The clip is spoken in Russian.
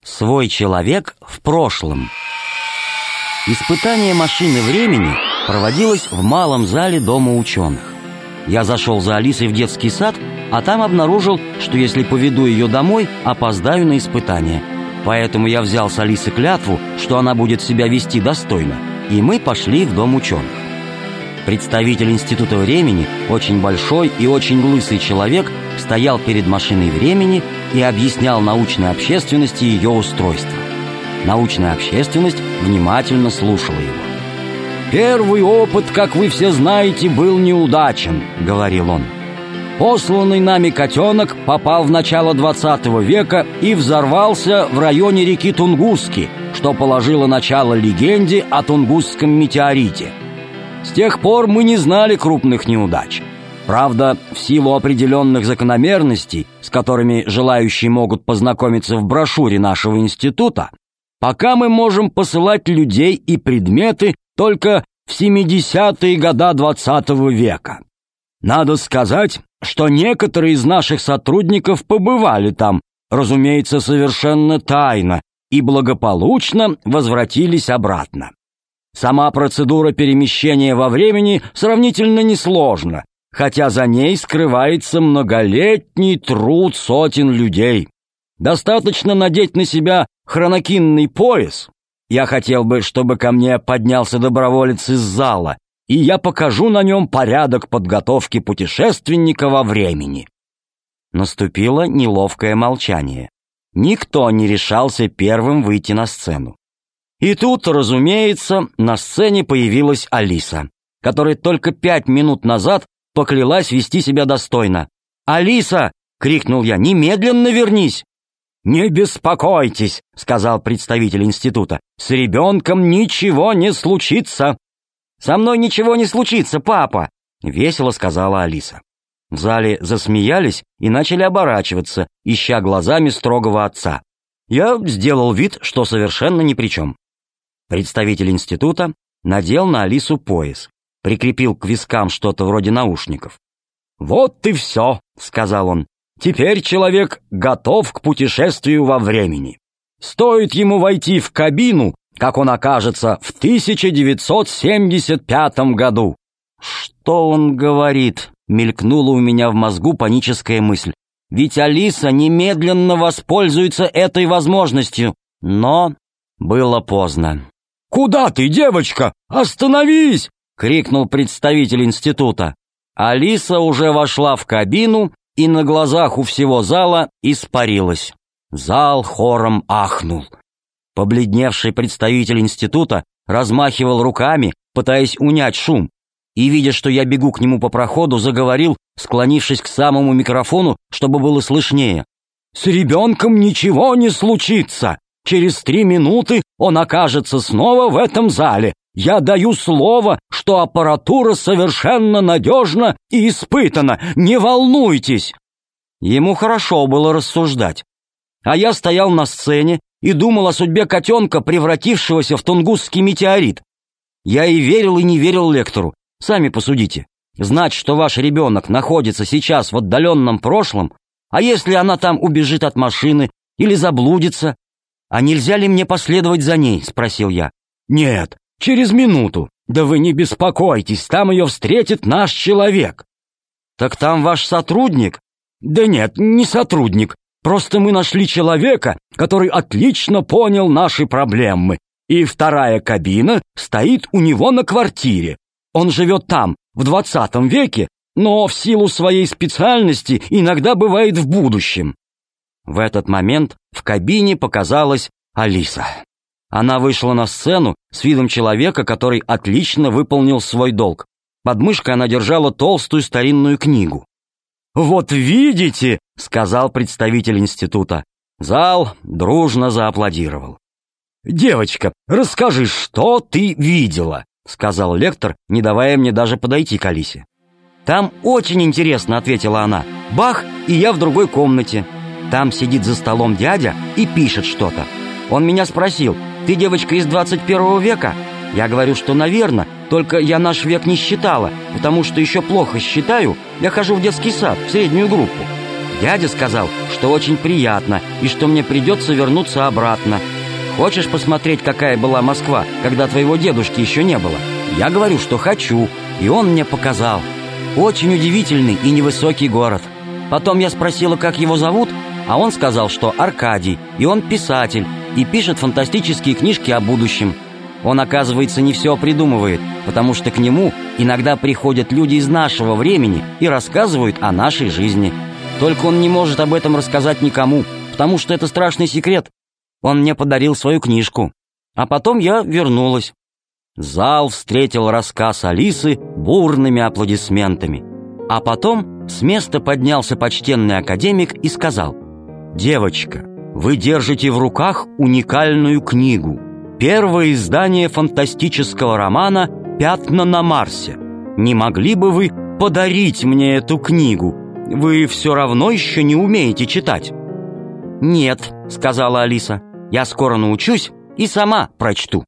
Свой человек в прошлом. Испытание машины времени проводилось в малом зале Дома ученых. Я зашел за Алисой в детский сад, а там обнаружил, что если поведу ее домой, опоздаю на испытание. Поэтому я взял с Алисы клятву, что она будет себя вести достойно, и мы пошли в Дом ученых. Представитель Института времени, очень большой и очень лысый человек, стоял перед машиной времени и объяснял научной общественности ее устройство. Научная общественность внимательно слушала его. «Первый опыт, как вы все знаете, был неудачен», — говорил он. «Посланный нами котенок попал в начало 20 века и взорвался в районе реки Тунгусски, что положило начало легенде о Тунгусском метеорите. С тех пор мы не знали крупных неудач. Правда, в силу определенных закономерностей, с которыми желающие могут познакомиться в брошюре нашего института, пока мы можем посылать людей и предметы только в 70-е годы 20 века. Надо сказать, что некоторые из наших сотрудников побывали там, разумеется, совершенно тайно, и благополучно возвратились обратно. Сама процедура перемещения во времени сравнительно несложна, хотя за ней скрывается многолетний труд сотен людей. Достаточно надеть на себя хронокинный пояс. Я хотел бы, чтобы ко мне поднялся доброволец из зала, и я покажу на нем порядок подготовки путешественника во времени». Наступило неловкое молчание. Никто не решался первым выйти на сцену. И тут, разумеется, на сцене появилась Алиса, которая только 5 минут назад поклялась вести себя достойно. «Алиса!» — крикнул я. «Немедленно вернись!» «Не беспокойтесь!» — сказал представитель института. «С ребенком ничего не случится!» «Со мной ничего не случится, папа!» — весело сказала Алиса. В зале засмеялись и начали оборачиваться, ища глазами строгого отца. Я сделал вид, что совершенно ни при чем. Представитель института надел на Алису пояс, прикрепил к вискам что-то вроде наушников. «Вот и все», — сказал он. «Теперь человек готов к путешествию во времени. Стоит ему войти в кабину, как он окажется в 1975 году». «Что он говорит?» — мелькнула у меня в мозгу паническая мысль. «Ведь Алиса немедленно воспользуется этой возможностью». Но было поздно. «Куда ты, девочка? Остановись!» — крикнул представитель института. Алиса уже вошла в кабину и на глазах у всего зала испарилась. Зал хором ахнул. Побледневший представитель института размахивал руками, пытаясь унять шум, и, видя, что я бегу к нему по проходу, заговорил, склонившись к самому микрофону, чтобы было слышнее. «С ребенком ничего не случится. Через 3 минуты он окажется снова в этом зале. Я даю слово, что аппаратура совершенно надежна и испытана. Не волнуйтесь!» Ему хорошо было рассуждать. А я стоял на сцене и думал о судьбе котенка, превратившегося в Тунгусский метеорит. Я и верил, и не верил лектору. Сами посудите. Знать, что ваш ребенок находится сейчас в отдаленном прошлом, а если она там убежит от машины или заблудится? «А нельзя ли мне последовать за ней?» — спросил я. «Нет, через минуту. Да вы не беспокойтесь, там ее встретит наш человек». «Так там ваш сотрудник?» «Да нет, не сотрудник. Просто мы нашли человека, который отлично понял наши проблемы, и 2-я кабина стоит у него на квартире. Он живет там, в 20 веке, но в силу своей специальности иногда бывает в будущем». В этот момент в кабине показалась Алиса. Она вышла на сцену с видом человека, который отлично выполнил свой долг. Под мышкой она держала толстую старинную книгу. «Вот видите», — сказал представитель института. Зал дружно зааплодировал. «Девочка, расскажи, что ты видела?» — сказал лектор, не давая мне даже подойти к Алисе. «Там очень интересно», — ответила она. «Бах, и я в другой комнате. Там сидит за столом дядя и пишет что-то. Он меня спросил: «Ты девочка из 21 века?» Я говорю, что наверно, только я наш век не считала, потому что еще плохо считаю, я хожу в детский сад, в среднюю группу. Дядя сказал, что очень приятно и что мне придется вернуться обратно. Хочешь посмотреть, какая была Москва, когда твоего дедушки еще не было? Я говорю, что хочу, и он мне показал. Очень удивительный и невысокий город. Потом я спросила, как его зовут, а он сказал, что Аркадий, и он писатель, и пишет фантастические книжки о будущем. Он, оказывается, не все придумывает, потому что к нему иногда приходят люди из нашего времени и рассказывают о нашей жизни. Только он не может об этом рассказать никому, потому что это страшный секрет. Он мне подарил свою книжку. А потом я вернулась. Зал встретил рассказ Алисы бурными аплодисментами. А потом с места поднялся почтенный академик и сказал: «Девочка, вы держите в руках уникальную книгу. Первое издание фантастического романа «Пятна на Марсе». Не могли бы вы подарить мне эту книгу? Вы все равно еще не умеете читать». «Нет», — сказала Алиса, — «я скоро научусь и сама прочту».